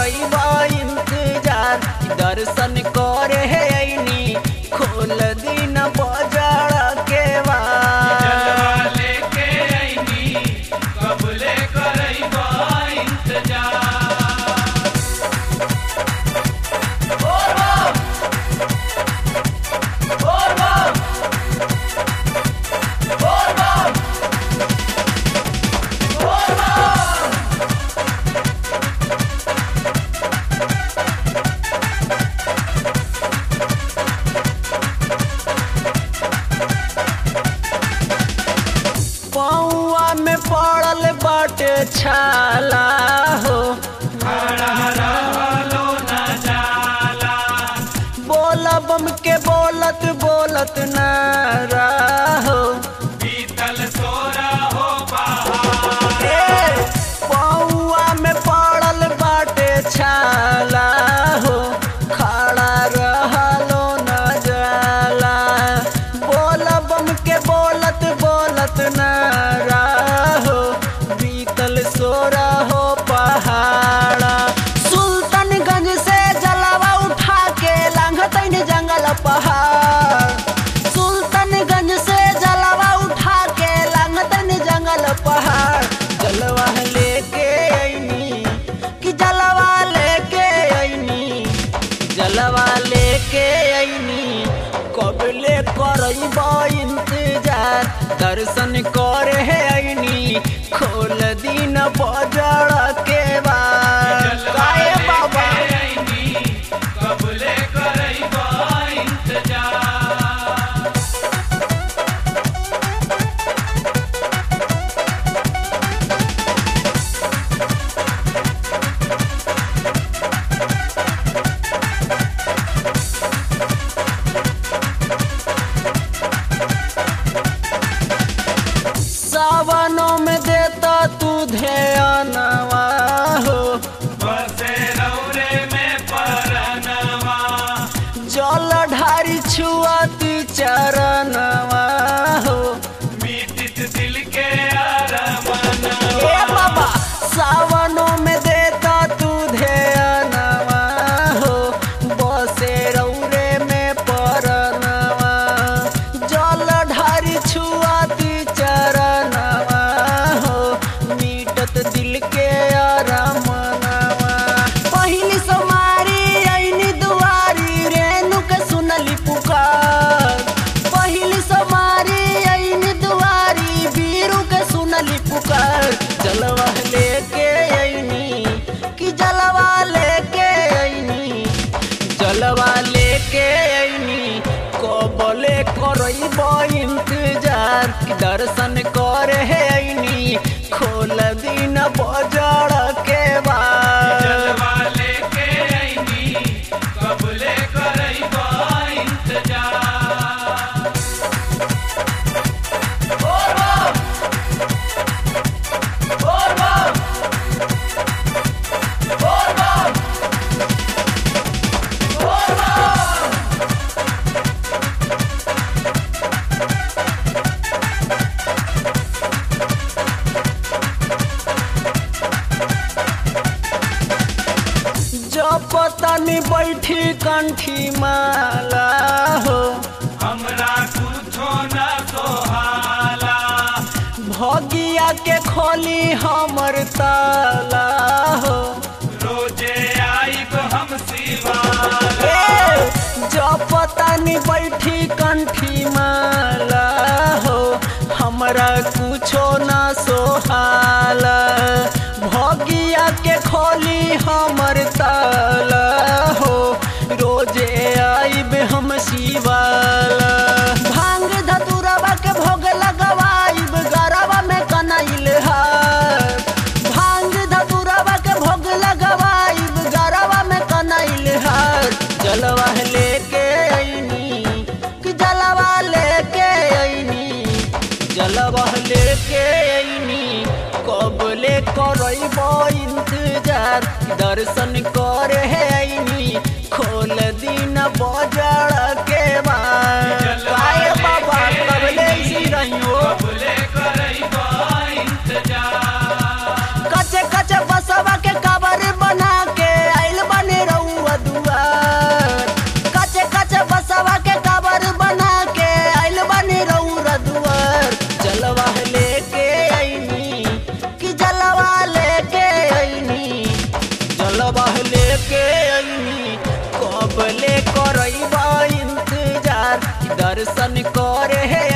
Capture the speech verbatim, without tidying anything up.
करइबा इंतजार दर्शन करे ऐनी खोल दिन बजड़ के बार लेके ऐनी कबले करइबा इंतजार पौआ में पड़ल बाटे छाला हो खड़ा रहलो न जाला बोल बम के बोलत बोलत नारा हो बीतल सोरा हो बहार ए, पौआ में पड़ल बाटे छाला हो खड़ा रहलो न जाला बोल बम के बोलत बोलत नारा हो बीतल सोरा हो पहाड़ा सुल्तानगंज से जलावा उठा के लांघतैन जंगल पहाड़ सुल्तानगंज से जलावा उठा के लांघतैन जंगल पहाड़ जलवा लेके ऐनी कि जलवा लेके ऐनी जलवा लेके ऐनी कबले करइबा इंतजार दर्शन करे ऐनी खोल दिन बजड़ के बार काहे बाबा ऐनी कबले करइबा इंतजार सावनों में देता तू ध्यानवा हो बसे रौरे में परनवा जल ढारी छुआती चरणवा हो मीटित दिल के अरमनवा ए बाबा सावनों में देता तू ध्यानवा हो बसे रौरे में परनवा जल ढारी छुआती चरणवा हो मीटत दिल के अरमनवा पहिली सोमारी ऐनी दुआरी रेणु के सुनली पुकार पहिली सोमारी ऐनी दुआरी बीरू के सुनली पुकार जलवा लेके ऐनी कि जलवा लेके ऐनी जलवा लेके ऐनी कबले करइबा इंतजार कि दर्शन करे ऐनी खोल दिन बजड़ के बार जलवा लेके ऐनी कबले करइबा इंतजार जपतनी बैठी कंठी माला हो हमरा कुछो न सोहाला भगिया के खोली हमर ताला हो रोजे आइब हम शिवाला ए, जपतनी बैठी कंठी माला हो हमरा कुछो न सोहाला भगिया के खोली हमर ताला हो रोजे आइब हम शिवाला भांग धतुरवा के भोग लगवाइब गरवा में कनैल हार भांग धतुरवा के भोग लगवाइब गरवा में कनैल हार जलवा लेके ऐनी कि जलवा लेके ऐनी जलवा लेके ऐनी कबले करइबा इंतजार दर्शन करे ऐनी खोल दिन बजड़ के बार काहे बाबा कबले सी रहियो कबले करइबा इंतजार कचे कचे बसवा के कबर बना के करैबा इंतजार दर्शन करे